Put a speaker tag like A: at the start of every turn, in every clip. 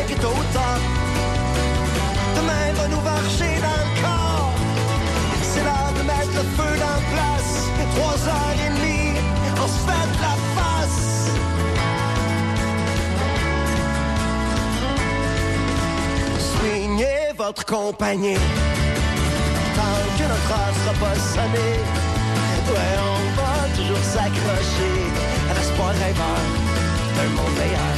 A: qui est au top. Demain va nous marcher dans le corps. C'est l'heure de mettre le feu dans la place. 3h30, on se fait de la face. Soignez votre compagnie tant que notre heure sera pas sonnée. Ouais, on va toujours s'accrocher à l'espoir rêveur d'un monde meilleur.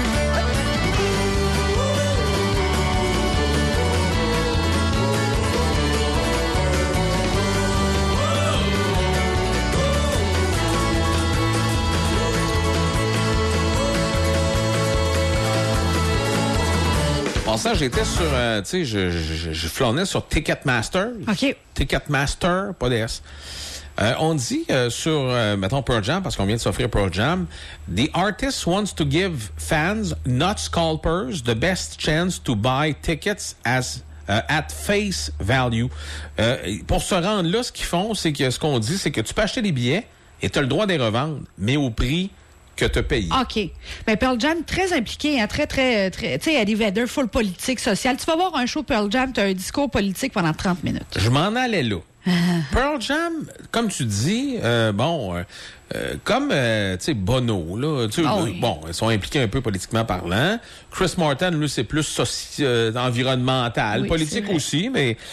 B: En ça, j'étais sur, tu sais, je flânais sur Ticketmaster.
C: OK.
B: Ticketmaster, pas DS. On dit sur, mettons, Pearl Jam, parce qu'on vient de s'offrir Pearl Jam, the artist wants to give fans, not scalpers, the best chance to buy tickets at face value. Pour se rendre là, ce qu'ils font, c'est que ce qu'on dit, c'est que tu peux acheter des billets et tu as le droit de les revendre, mais au prix que tu as payé.
C: OK. Ben, Pearl Jam, très impliqué, hein, très, tu sais, Eddie Vedder, full politique, sociale. Tu vas voir un show Pearl Jam, tu as un discours politique pendant 30 minutes.
B: Je m'en allais là. Pearl Jam, comme tu dis, comme, tu sais, Bono, là, tu sais,
C: oui.
B: bon, ils sont impliqués un peu politiquement parlant. Chris Martin, lui, c'est plus environnemental,
C: Oui,
B: politique aussi,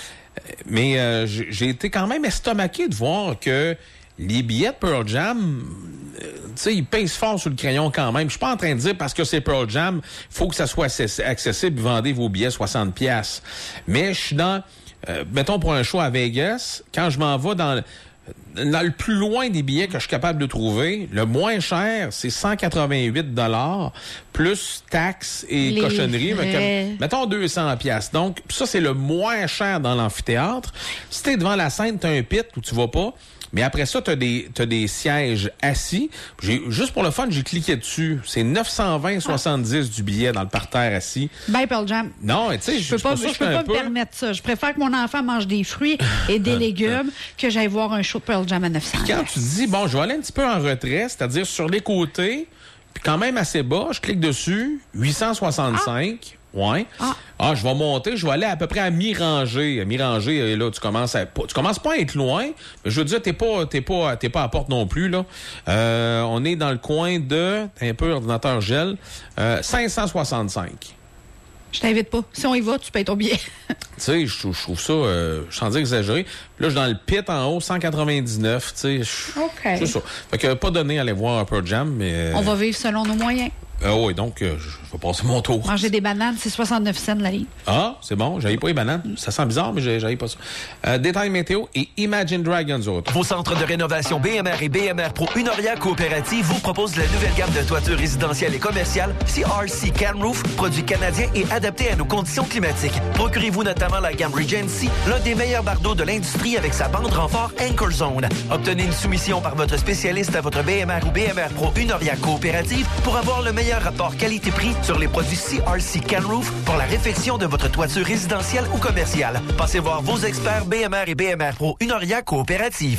B: mais j'ai été quand même estomaqué de voir que les billets de Pearl Jam, tu sais, ils pèsent fort sur le crayon quand même. Je suis pas en train de dire parce que c'est Pearl Jam, faut que ça soit accessible, vendez vos billets 60$. Mais je suis dans, mettons pour un show à Vegas, quand je m'en vais dans le plus loin des billets que je suis capable de trouver, le moins cher, c'est 188$ plus taxes et
C: Les
B: cochonneries.
C: frais.
B: Mettons 200$. Donc, ça, c'est le moins cher dans l'amphithéâtre. Si t'es devant la scène, t'as un pit où tu vas pas. Mais après ça, t'as des sièges assis. Juste pour le fun, j'ai cliqué dessus. C'est 920,70 du billet dans le parterre assis.
C: Bye, Pearl Jam.
B: Non, tu sais,
C: Je peux pas me permettre ça. Je préfère que mon enfant mange des fruits et des légumes que j'aille voir un show de Pearl Jam à 900.
B: Quand tu dis, bon, je vais aller un petit peu en retrait, c'est-à-dire sur les côtés, puis quand même assez bas, je clique dessus, 865. Ouais. Je vais monter, je vais aller à peu près à mi-rangée. Mi-rangée, là, tu commences pas à être loin, mais je veux dire, t'es pas à la porte non plus, là. On est dans le coin de, un peu ordinateur gel, 565.
C: Je t'invite pas. Si on y va, tu payes ton billet.
B: Tu sais, je trouve ça, sans dire exagéré. Puis là, je suis dans le pit en haut, 199, tu sais.
C: OK.
B: C'est ça. Fait que pas donné à aller voir un Pearl Jam, mais...
C: On va vivre selon nos moyens.
B: Oui, donc, je vais passer mon tour.
C: Manger des bananes, c'est 69 cents la livre.
B: Ah, c'est bon, j'avais pas les bananes. Ça sent bizarre, mais j'avais pas ça. Détail météo et Imagine Dragons autres.
D: Vos centres de rénovation BMR et BMR Pro Unoria Coopérative vous proposent la nouvelle gamme de toitures résidentielles et commerciales CRC Can Roof, produit canadien et adapté à nos conditions climatiques. Procurez-vous notamment la gamme Regency, l'un des meilleurs bardeaux de l'industrie avec sa bande renfort Anchor Zone. Obtenez une soumission par votre spécialiste à votre BMR ou BMR Pro Unoria Coopérative pour avoir le meilleur rapport qualité-prix sur les produits CRC Can Roof pour la réfection de votre toiture résidentielle ou commerciale. Passez voir vos experts BMR et BMR Pro Unoria Coopérative.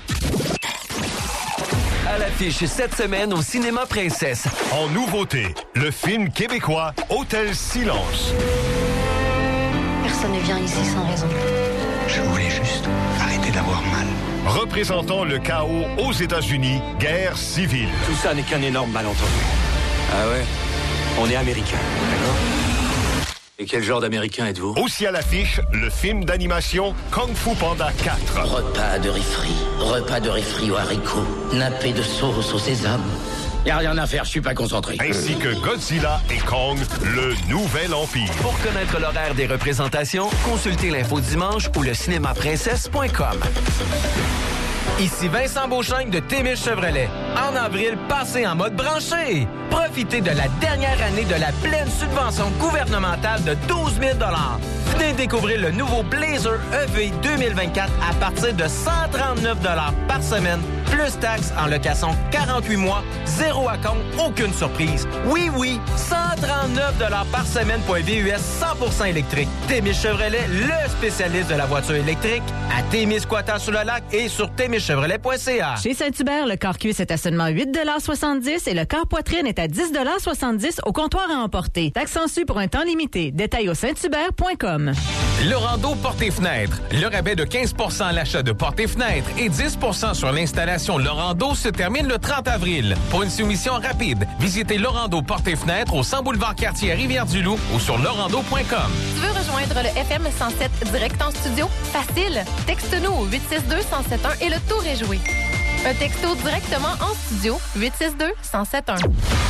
D: À l'affiche cette semaine au Cinéma Princesse.
E: En nouveauté, le film québécois Hôtel Silence.
F: Personne ne vient ici sans raison.
G: Je voulais juste arrêter d'avoir mal.
E: Représentant le chaos aux États-Unis, guerre civile.
H: Tout ça n'est qu'un énorme malentendu. Ah ouais? On est américains, d'accord? Et quel genre d'américain êtes-vous?
E: Aussi à l'affiche, le film d'animation Kung Fu Panda 4.
I: Repas de riz frit aux haricots, nappé de sauce au sésame. Y a rien à faire, je suis pas concentré.
E: Ainsi que Godzilla et Kong, le nouvel empire.
D: Pour connaître l'horaire des représentations, consultez l'info dimanche ou le cinémaprincesse.com. Ici Vincent Beauchamp de Témis Chevrolet. En avril, passez en mode branché. Profitez de la dernière année de la pleine subvention gouvernementale de 12 000 $. Venez découvrir le nouveau Blazer EV 2024 à partir de 139 $ par semaine
J: plus taxes en location 48 mois, 0 à compte, aucune surprise. Oui, 139 $ par semaine pour un VUS 100% électrique. Témis Chevrolet, le spécialiste de la voiture électrique, à Témiscouata-sur-le-Lac et sur témischevrolet.ca.
K: Chez Saint-Hubert, le corps cuisse est à seulement 8,70 $ et le corps poitrine est à 10,70 $ au comptoir à emporter. Taxe sensu pour un temps limité. Détail au sainthubert.com.
L: Lorando Portes et Fenêtres. Le rabais de 15 % à l'achat de portes et fenêtres et 10 % sur l'installation Lorando se termine le 30 avril. Pour une soumission rapide, visitez Lorando Portes et Fenêtres au 100 boulevard Cartier à Rivière-du-Loup ou sur lorando.com.
M: Tu veux rejoindre le FM 107 direct en studio? Facile! Texte-nous au 862-1071 et le tour est joué. Un texto directement en studio, 862-1071.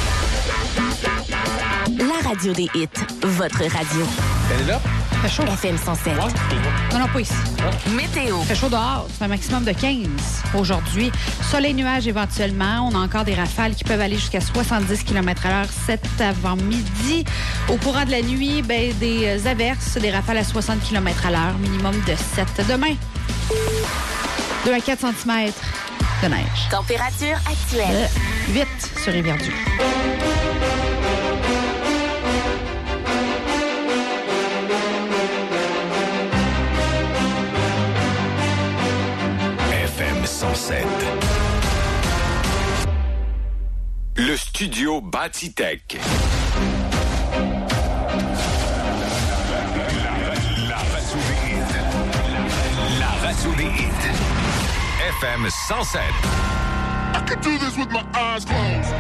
K: La radio des hits, votre radio.
B: Elle est là?
C: Fait chaud.
K: FM 107.
C: Non, pas ici.
K: Météo.
C: Fait chaud dehors. C'est un maximum de 15 aujourd'hui. Soleil, nuages éventuellement. On a encore des rafales qui peuvent aller jusqu'à 70 km/h cet avant-midi. Au courant de la nuit, des averses, des rafales à 60 km/h, minimum de 7. Demain, 2 à 4 cm de neige.
K: Température actuelle.
C: 8 sur Rivière-du-Loup.
E: FM 107. Le studio Batitech. La radio des hits. FM 107.
N: I could do this with my eyes closed.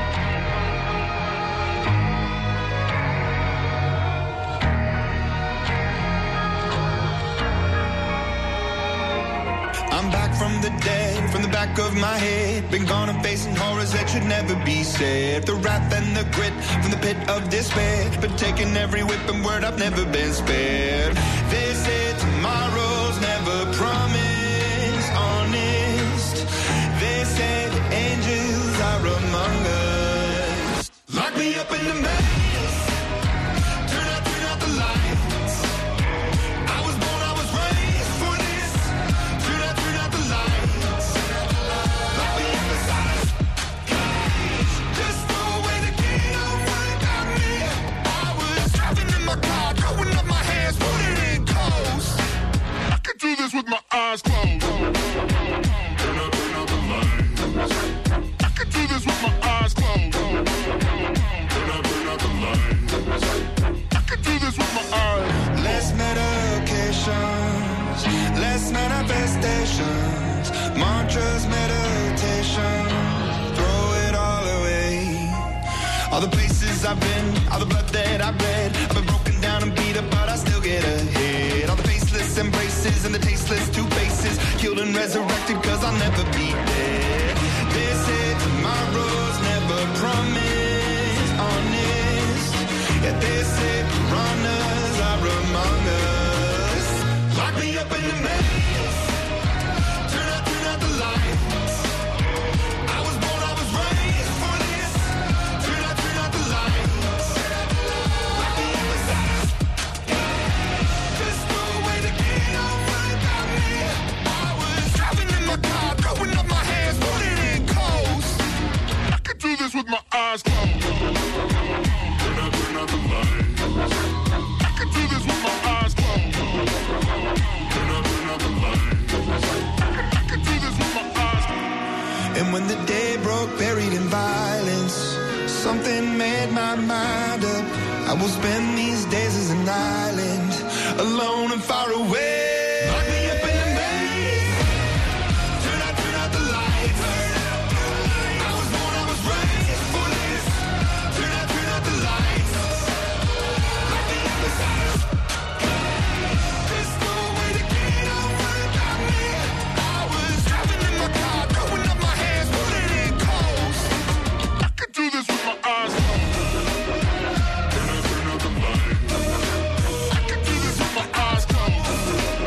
O: I'm back from the dead, from the back of my head. Been gone and facing horrors that should never be said. The wrath and the grit from the pit of despair. Been taking every whip and word, I've never been spared. They say tomorrow's never promised, honest. They say the angels are among us. Lock me up in the maze. Turn out the lights. I was born, I was raised for this. Turn out the lights. Lock me in the size cage. Just throw away the key, don't worry about me. I was driving in my car, throwing up my hands, putting in coast. I could do this with my eyes closed. Turn out the lights. I could do this with my eyes closed. Turn out the lights. I could do this with my eyes. Less medications, less manifestations, mantras, meditation. Throw it all away. All the places I've been, all the blood that I've bled. I've been broken down and beat up, but I still get ahead. All the faceless embraces and the tasteless two faces, killed and resurrected, cause I'll never be dead. They say tomorrow's never promised, honest. Yeah, they say piranhas are among us. Lock me up in the maze. Turn out the lights. I was born, I was raised for this. Turn out the lights. Lock me in the size cage. Just throw away the key, don't worry about me. I was driving in my car, throwing up my hands, putting in coast. I could do this with my eyes closed. Turn out the lights. I could do this with my eyes closed. Turn out the lights. I could do this with my eyes closed. And when the day broke, buried in violence, something made my mind up. I will spend these days as an island, alone and far away. Lock me up in the maze. Turn out the lights. I was born, I was raised for this. Turn out the lights. Lock me in the size cage. Just throw away the key, don't worry about me. I was driving in my car, throwing up my hands, putting in coast. I could do this with my eyes closed. Turn out the lights. I could do this with my eyes closed.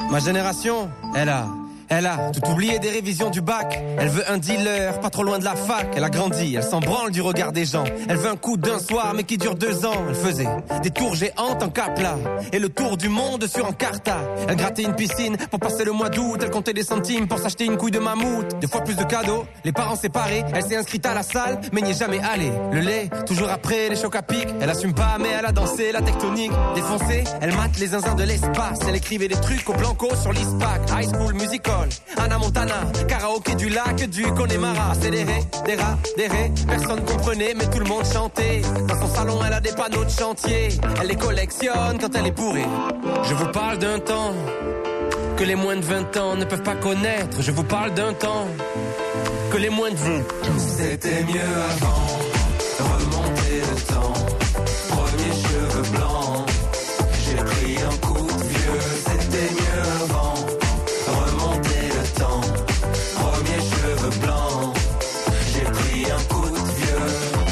P: Ma génération, elle a tout oublié des révisions du bac. Elle veut un dealer, pas trop loin de la fac. Elle a grandi, elle s'en branle du regard des gens. Elle veut un coup d'un soir, mais qui dure 2 ans. Elle faisait des tours géantes en Capla et le tour du monde sur Encarta. Elle grattait une piscine pour passer le mois d'août. Elle comptait des centimes pour s'acheter une couille de mammouth. 2 fois plus de cadeaux, les parents séparés. Elle s'est inscrite à la salle, mais n'y est jamais allée. Le lait, toujours après les chocs à pic. Elle assume pas, mais elle a dansé la tectonique. Défoncée, elle mate les zinzins de l'espace. Elle écrivait des trucs au blanco sur l'ISPAC. High School Musical, Anna Montana, karaoké du lac du Connemara. Accéléré, des rats, des raies, personne comprenait mais tout le monde chantait. Dans son salon elle a des panneaux de chantier. Elle les collectionne quand elle est bourrée. Je vous parle d'un temps que les moins de 20 ans ne peuvent pas connaître. Je vous parle d'un temps que les moins de 20.
O: C'était mieux avant, remonter le temps. Premier cheveux blancs, j'ai pris un coup de vieux. C'était mieux avant. Blanc, j'ai pris un coup de vieux.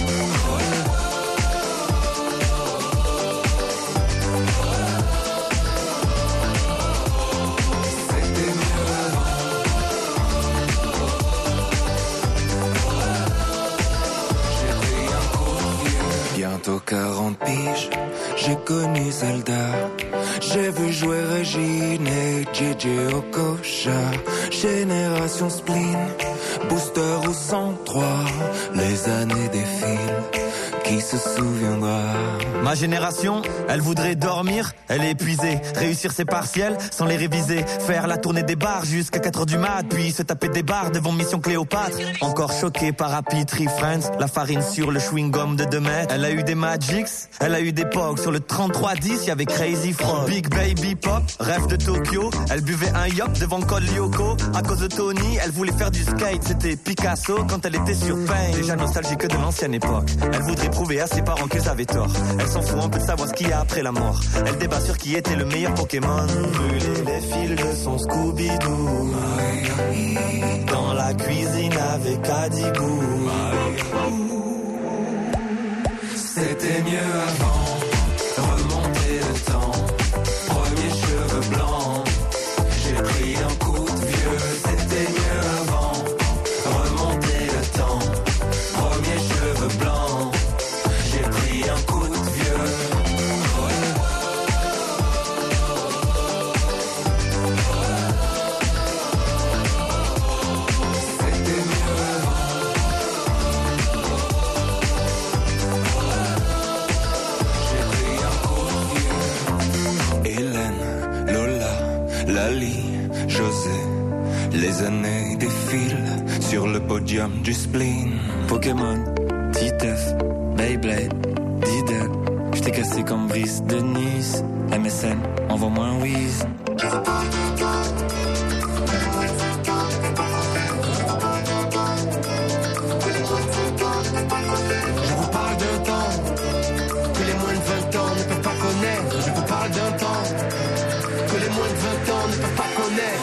O: C'était mieux avant. J'ai pris un coup de vieux. Bientôt 40 piges, j'ai connu Zelda. J'ai vu jouer Régine et JJ Okocha. Génération spleen, booster au 103. Les années défilent, qui se souviendra?
Q: Ma génération, elle voudrait dormir, elle est épuisée. Réussir ses partiels sans les réviser. Faire la tournée des bars jusqu'à 4h du mat. Puis se taper des bars devant Mission Cléopâtre. Encore choqué par Happy Tree Friends. La farine sur le chewing-gum de 2 mètres. Elle a eu des Magics, elle a eu des Pogs. Sur le 3310, y'avait Crazy Frog. Big Baby Pop, rêve de Tokyo. Elle buvait un yop devant Col Lyoko. À cause de Tony, elle voulait faire du skate. C'était Picasso quand elle était sur Pain. Déjà nostalgique de l'ancienne époque. Elle voudrait prouver à ses parents qu'ils avaient tort. Elle s'en fout un peu de savoir ce qu'il y a après la mort. Elle débat sur qui était le meilleur Pokémon. Brûler les fils de son Scooby-Doo. Dans la cuisine avec Adigou.
O: C'était mieux avant, remonter le temps. Premier cheveux blancs, j'ai pris un coup de vieux. C'était mieux avant, remonter le temps. Premier cheveux blancs, j'ai pris un coup de vieux. C'était mieux avant. J'ai pris un coup de vieux. Hélène, Lola, Lali, José. Les années défilent sur le podium du spleen. Pokémon, Titeuf, Beyblade, Diddle. J't'ai cassé comme Brice de Nice. MSN, envoie-moi un whiz. Je vous parle d'un temps que les moins de 20 ans ne peuvent pas connaître. Je vous parle d'un temps que les moins de 20 ans ne peuvent pas connaître.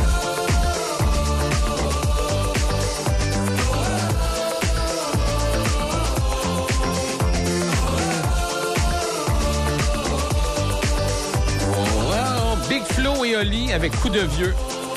B: Big Flo et Oli avec Coup de vieux.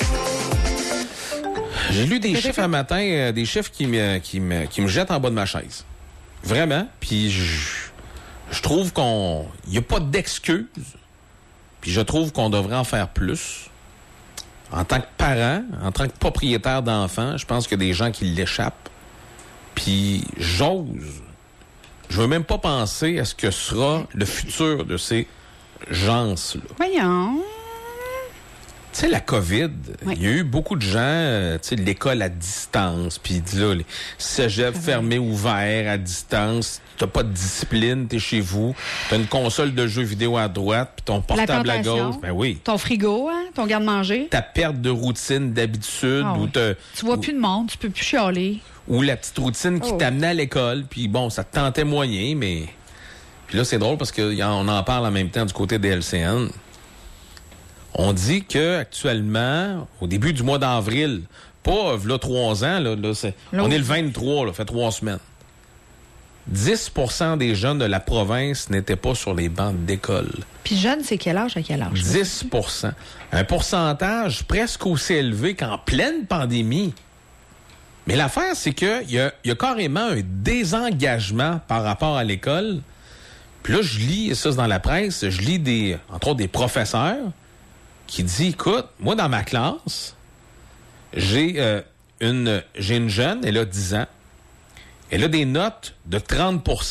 B: J'ai lu des chiffres un matin, des chiffres qui me jettent en bas de ma chaise. Vraiment. Puis je trouve qu'il n'y a pas d'excuses. Puis je trouve qu'on devrait en faire plus. En tant que parent, en tant que propriétaire d'enfants, je pense qu'il y a des gens qui l'échappent. Puis je veux même pas penser à ce que sera le futur de ces gens-là.
C: Voyons.
B: Tu sais, la COVID, il y a eu beaucoup de gens, tu sais, l'école à distance, puis là, les cégeps fermés, ouverts, à distance, t'as pas de discipline, t'es chez vous, t'as une console de jeux vidéo à droite, puis ton portable à gauche, ben oui.
C: Ton frigo, hein, ton garde-manger.
B: Ta perte de routine d'habitude,
C: ou tu vois plus de monde, tu peux plus chialer.
B: Ou la petite routine qui t'amenait à l'école, puis bon, ça te tentait moyen, mais... Puis là, c'est drôle parce qu'on en parle en même temps du côté des LCN. On dit que actuellement, au début du mois d'avril, pas là 3 ans, là on est le 23, là, fait 3 semaines. 10% des jeunes de la province n'étaient pas sur les bancs d'école.
C: Puis jeune, c'est quel âge à quel âge?
B: 10%. Un pourcentage presque aussi élevé qu'en pleine pandémie. Mais l'affaire, c'est qu'il y a carrément un désengagement par rapport à l'école. Puis là, je lis ça dans la presse, je lis entre autres des professeurs qui disent, écoute, moi dans ma classe, j'ai une jeune, elle a 10 ans, elle a des notes de 30%.